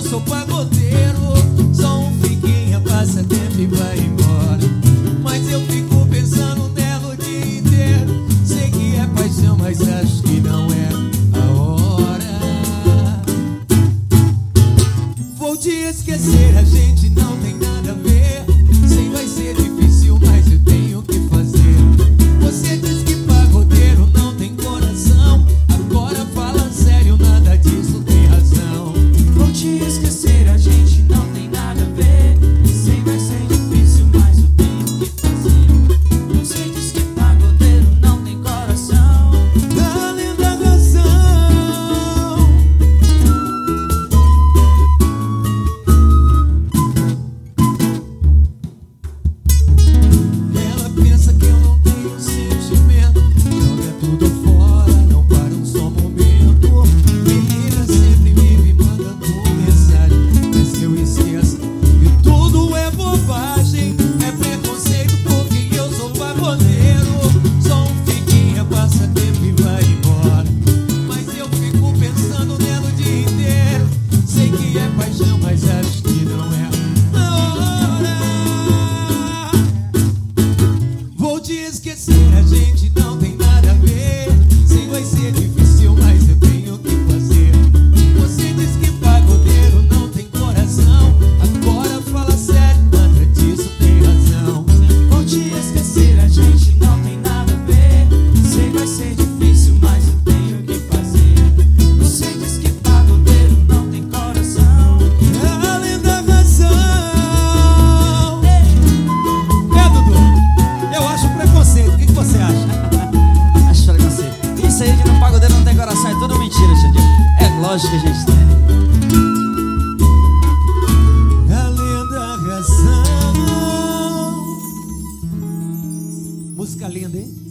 sou pagodeiro, sou um fiquinha, passa tempo e vai embora. Mas eu fico pensando nela o dia inteiro. Sei que é paixão, mas acho que não é a hora. Vou te esquecer, a gente não tem nada a ver. Sei, vai ser difícil, mas eu tenho que fazer. Você diz que pagodeiro não tem coração. Agora fala sério, nada disso tem razão. Vou te esquecer, a gente não tem nada a ver. Sei, vai ser difícil, mas eu tenho que fazer. Você diz que pagodeiro não tem coração. Além da razão. Ela pensa que eu não tenho sentimento, joga tudo fora, não para um só momento. Menina sempre me mandando mensagem, mas que eu esqueço que tudo é bobagem. É preconceito porque eu sou pagodeiro, sou um fiquinha, passa tempo e vai embora. Mas eu fico pensando nela o dia inteiro. Sei que é paixão, mas acho que não é a hora. Vou te esquecer, a gente não tem nada a ver. Sei, vai ser difícil, mas eu tenho que fazer. Você diz que pagodeiro não tem coração. Agora fala sério, nada disso tem razão. Vou te esquecer, a gente não tem nada a ver. Sei, vai ser difícil, mas eu tenho que fazer. Você diz que pagodeiro não tem coração. Além da razão. Dudu, eu acho preconceito, o que você acha? Acho preconceito. Isso aí de não pagodeiro não tem coração é tudo mentira, Xandinho. É lógico que a gente tem. Além da razão. Música linda, hein?